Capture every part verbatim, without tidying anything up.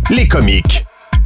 Les comiques.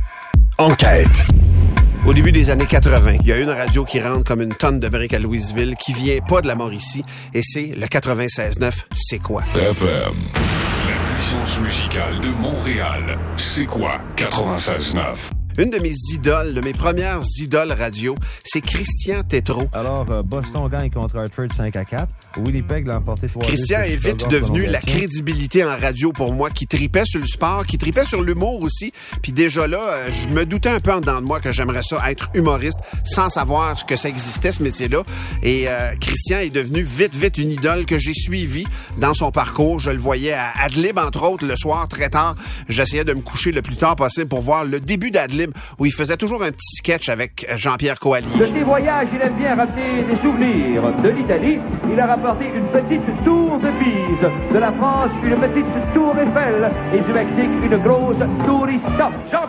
Enquête. Au début des années quatre-vingt, il y a une radio qui rentre comme une tonne de briques à Louisville, qui vient pas de la Mauricie, et c'est le quatre-vingt-seize neuf. C'est quoi? F M. La puissance musicale de Montréal. C'est quoi? quatre-vingt-seize neuf. Une de mes idoles, de mes premières idoles radio, c'est Christian Tétrault. Alors, euh, Boston gagne contre Hartford cinq à quatre. Winnipeg l'a emporté trois à deux. Christian est vite devenu la crédibilité en radio pour moi, qui tripait sur le sport, qui tripait sur l'humour aussi. Puis déjà là, euh, je me doutais un peu en dedans de moi que j'aimerais ça être humoriste sans savoir que ça existait, ce métier-là. Et euh, Christian est devenu vite, vite une idole que j'ai suivie dans son parcours. Je le voyais à Adlib, entre autres, le soir, très tard. J'essayais de me coucher le plus tard possible pour voir le début d'Adlib, où il faisait toujours un petit sketch avec Jean-Pierre Coallier. De ses voyages, il aime bien ramener des souvenirs. De l'Italie, il a rapporté une petite tour de Pise. De la France, une petite tour Eiffel. Et du Mexique, une grosse tour Eiffel.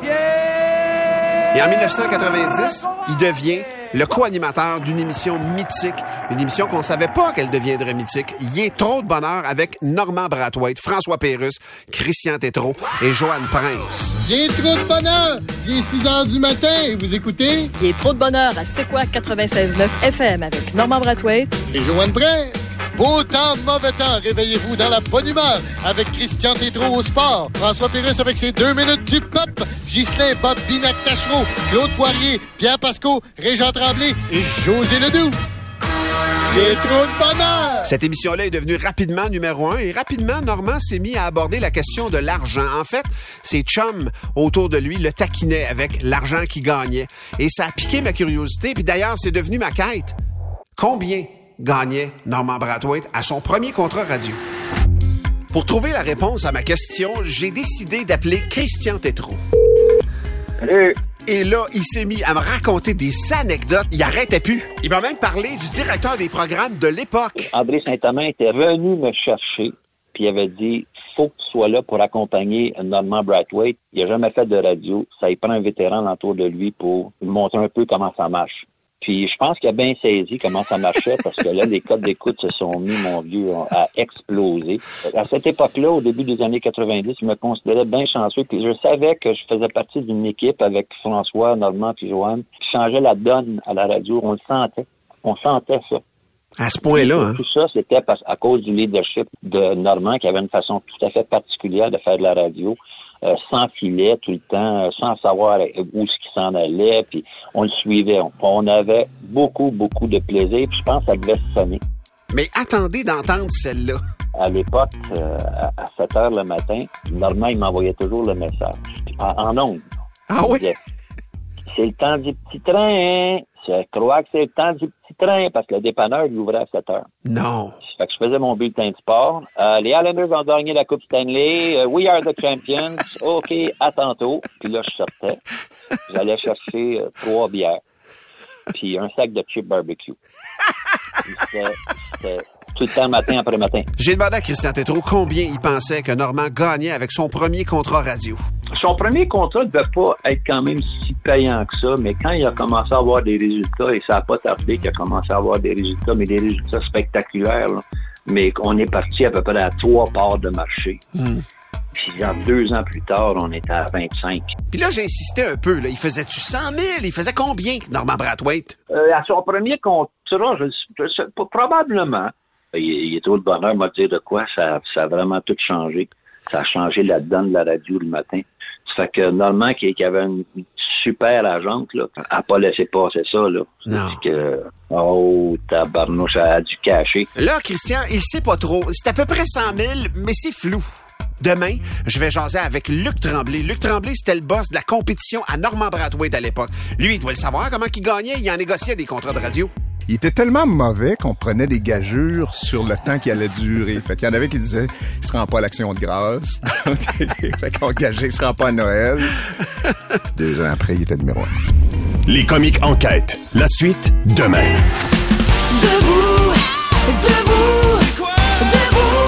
Jean-Pierre! Et en dix-neuf cent quatre-vingt-dix, il devient le co-animateur d'une émission mythique, une émission qu'on savait pas qu'elle deviendrait mythique. Il est trop de bonheur avec Normand Brathwaite, François Pérusse, Christian Tétrault et Joanne Prince. Il est trop de bonheur! Il est six heures du matin et vous écoutez? Il est trop de bonheur à C'est quoi quatre-vingt-seize neuf F M avec Normand Brathwaite et Joanne Prince. Beau temps, mauvais temps, réveillez-vous dans la bonne humeur avec Christian Tétrault au sport, François Pérusse avec ses deux minutes du pop, Ghislain Bob Binac Tachereau, Claude Poirier, Pierre Pasco, Régent Tremblay et José Ledoux. Les trop de bonheur! Cette émission-là est devenue rapidement numéro un et rapidement, Normand s'est mis à aborder la question de l'argent. En fait, ses chums autour de lui le taquinaient avec l'argent qu'il gagnait. Et ça a piqué ma curiosité, puis d'ailleurs, c'est devenu ma quête. Combien gagnait Normand Brathwaite à son premier contrat radio? Pour trouver la réponse à ma question, j'ai décidé d'appeler Christian Tétrault. Salut! Et là, il s'est mis à me raconter des anecdotes. Il arrêtait plus. Il m'a même parlé du directeur des programmes de l'époque. André Saint-Amand était venu me chercher, puis il avait dit « Faut que tu sois là pour accompagner Normand Brathwaite. Il n'a jamais fait de radio. Ça y prend un vétéran autour de lui pour lui montrer un peu comment ça marche. » Puis je pense qu'il a bien saisi comment ça marchait parce que là, les codes d'écoute se sont mis, mon vieux, à exploser. À cette époque-là, au début des années quatre-vingt-dix, je me considérais bien chanceux. Puis je savais que je faisais partie d'une équipe avec François, Normand puis Joanne qui changeait la donne à la radio. On le sentait. On sentait ça. À ce point-là, hein? Tout ça, c'était à cause du leadership de Normand qui avait une façon tout à fait particulière de faire de la radio. Euh, sans filet tout le temps, euh, sans savoir où ce qui s'en allait, puis on le suivait. On, on avait beaucoup, beaucoup de plaisir, puis je pense que ça devait sonner. Mais attendez d'entendre celle-là. À l'époque, euh, à sept heures le matin, Normand, il m'envoyait toujours le message. En, en ondes. Ah oui? Disait, c'est le temps du petit train, hein? Je crois que c'est le temps du petit train, parce que le dépanneur, il ouvrait à sept heures. Non. Fait que je faisais mon bulletin de sport. Euh, les Islanders ont gagné la Coupe Stanley. Uh, we are the champions. OK, à tantôt. Puis là, je sortais. J'allais chercher euh, trois bières. Puis un sac de chips barbecue. C'était, c'était tout le temps, matin après matin. J'ai demandé à Christian Tétrault combien il pensait que Normand gagnait avec son premier contrat radio. Son premier contrat ne devait pas être quand même si payant que ça, mais quand il a commencé à avoir des résultats, et ça n'a pas tardé qu'il a commencé à avoir des résultats, mais des résultats spectaculaires, là, mais on est parti à peu près à trois parts de marché. Mm. Puis genre, deux ans plus tard, on était à vingt-cinq. Puis là, j'ai insisté un peu. Là. Il faisait-tu cent mille? Il faisait combien, Normand Brathwaite? Euh, à son premier contrat, je, je, je, probablement. Il, il est trop de bonheur, m'a dit de quoi. Ça, ça a vraiment tout changé. Ça a changé la donne de la radio le matin. Ça fait que Normand, qui, qui avait une super agente, là, a pas laissé passer ça, là. Non. C'est que, oh, tabarnouche, elle a dû cacher. Là, Christian, il sait pas trop. C'est à peu près cent mille, mais c'est flou. Demain, je vais jaser avec Luc Tremblay. Luc Tremblay, c'était le boss de la compétition à Normand Brathwaite à l'époque. Lui, il doit le savoir comment il gagnait. Il en négociait des contrats de radio. Il était tellement mauvais qu'on prenait des gageures sur le temps qui allait durer. Fait qu'il y en avait qui disaient « il se rend pas à l'Action de grâce ». Fait qu'on gageait « il se rend pas à Noël ». Deux ans après, il était numéro un. Les comiques enquêtent. La suite, demain. Debout, debout, debout.